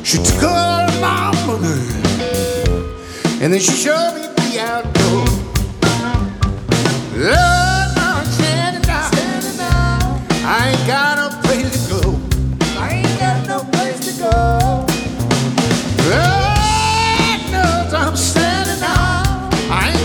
She took her mama, girl, and then she showed me the outdoor. Love